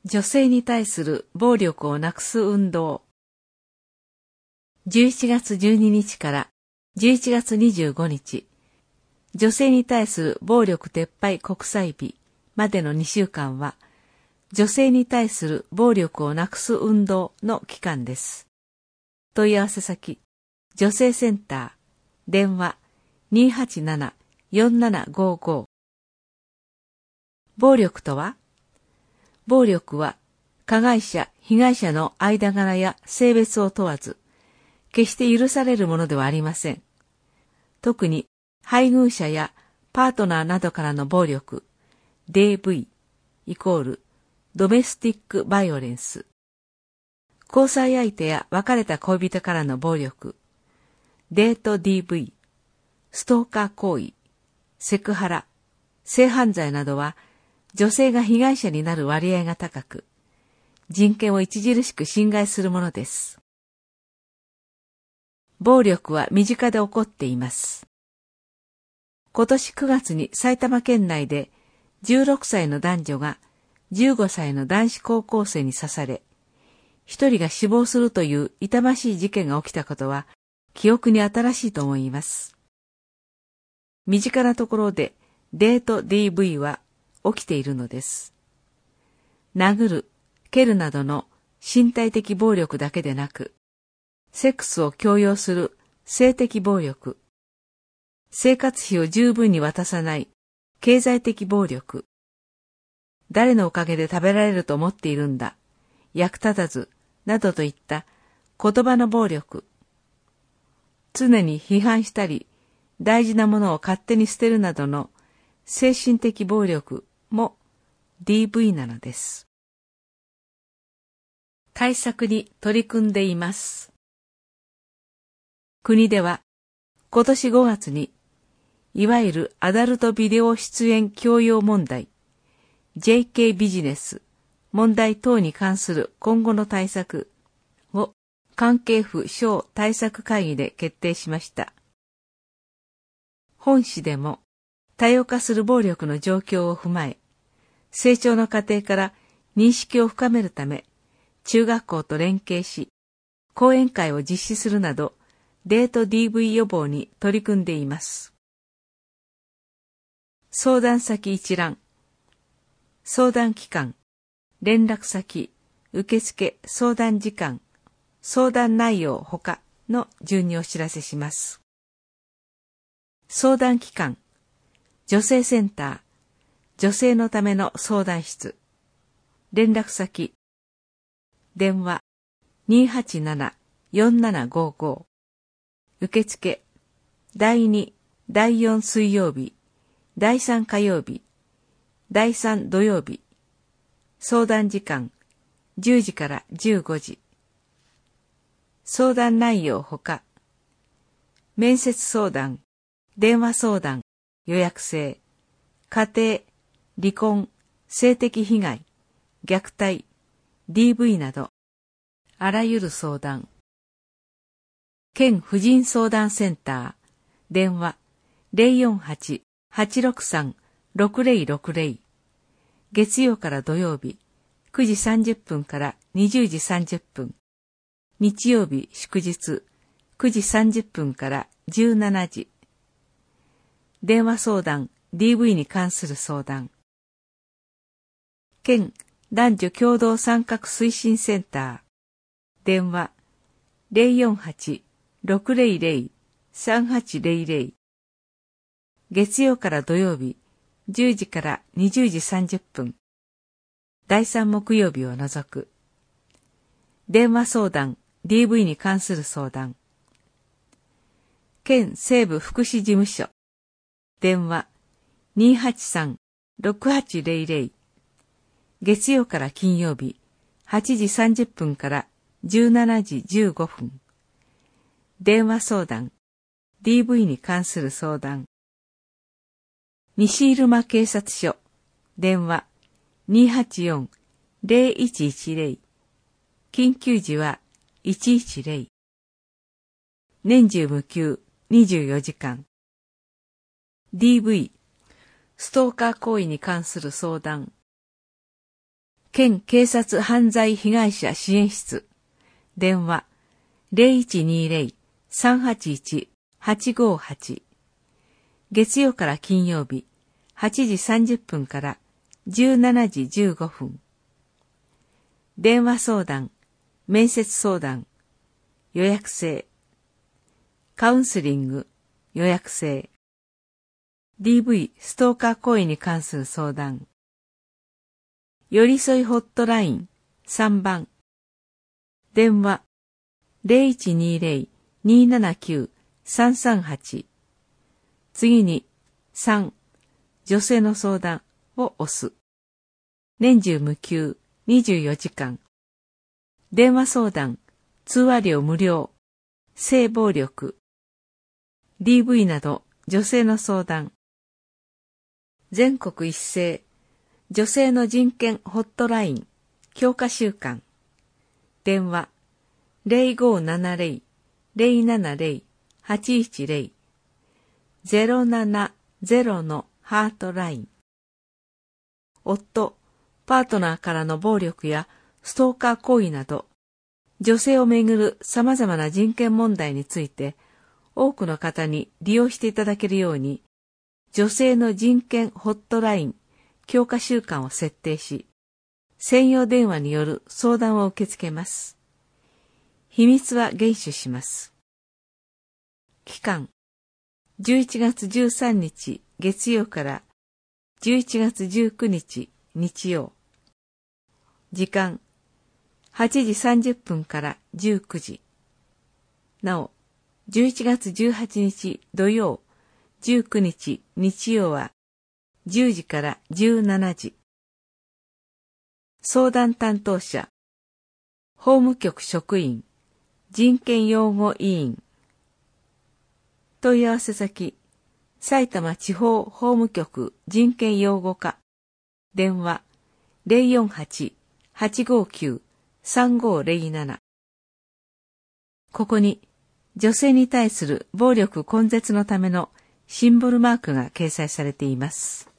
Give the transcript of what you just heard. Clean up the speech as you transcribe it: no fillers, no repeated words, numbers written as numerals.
女性に対する暴力をなくす運動。11月12日から11月25日、女性に対する暴力撤廃国際日までの2週間は、女性に対する暴力をなくす運動の期間です。問い合わせ先、女性センター、電話 287-4755。暴力とは？暴力は、加害者、被害者の間柄や性別を問わず、決して許されるものではありません。特に、配偶者やパートナーなどからの暴力、DV イコールドメスティックバイオレンス。交際相手や別れた恋人からの暴力、デート DV、ストーカー行為、セクハラ、性犯罪などは、女性が被害者になる割合が高く、人権を著しく侵害するものです。暴力は身近で起こっています。今年9月に埼玉県内で16歳の男女が15歳の男子高校生に刺され、1人が死亡するという痛ましい事件が起きたことは記憶に新しいと思います。身近なところでデート DV は起きているのです。殴る、蹴るなどの身体的暴力だけでなく、セックスを強要する性的暴力、生活費を十分に渡さない経済的暴力、誰のおかげで食べられると思っているんだ、役立たず、などといった言葉の暴力、常に批判したり、大事なものを勝手に捨てるなどの精神的暴力も DV なのです。対策に取り組んでいます。国では今年5月にいわゆるアダルトビデオ出演強要問題 JK ビジネス問題等に関する今後の対策を関係府省対策会議で決定しました。本市でも多様化する暴力の状況を踏まえ、成長の過程から認識を深めるため、中学校と連携し、講演会を実施するなど、デート DV 予防に取り組んでいます。相談先一覧、相談機関、連絡先、受付相談時間、相談内容ほかの順にお知らせします。相談機関、女性センター、女性のための相談室、連絡先、電話 287-4755、受付、第2、第4水曜日、第3火曜日、第3土曜日、相談時間、10時から15時、相談内容ほか、面接相談、電話相談、予約制、家庭、離婚、性的被害、虐待、DV など、あらゆる相談。県婦人相談センター、電話 048-863-6060。月曜から土曜日、9時30分から20時30分。日曜日祝日、9時30分から17時。電話相談、DV に関する相談。県男女共同参画推進センター。電話048-600-3800。月曜から土曜日、10時から20時30分。第3木曜日を除く。電話相談、DV に関する相談。県西部福祉事務所。電話283-6800。月曜から金曜日、8時30分から17時15分。電話相談、DV に関する相談。西入間警察署。電話284-0110。緊急時は110。年中無休24時間。DV、ストーカー行為に関する相談。 県警察犯罪被害者支援室、電話 0120-381-858、月曜から金曜日、8時30分から17時15分。電話相談、面接相談、予約制。カウンセリング、予約制。DV ストーカー行為に関する相談。寄り添いホットライン3番。電話 0120-279-338。次に3、女性の相談を押す。年中無休24時間。電話相談、通話料無料。性暴力。DV など女性の相談。全国一斉女性の人権ホットライン強化週間。電話 0570-070-810 070のハートライン。夫、パートナーからの暴力やストーカー行為など、女性をめぐる様々な人権問題について、多くの方に利用していただけるように、女性の人権ホットライン強化週間を設定し、専用電話による相談を受け付けます。秘密は厳守します。期間、11月13日月曜から11月19日日曜。時間、8時30分から19時。なお、11月18日土曜、19日日曜は10時から17時。相談担当者、法務局職員、人権擁護委員。問い合わせ先、埼玉地方法務局人権擁護課。電話、048-859-3507。ここに、女性に対する暴力根絶のためのシンボルマークが掲載されています。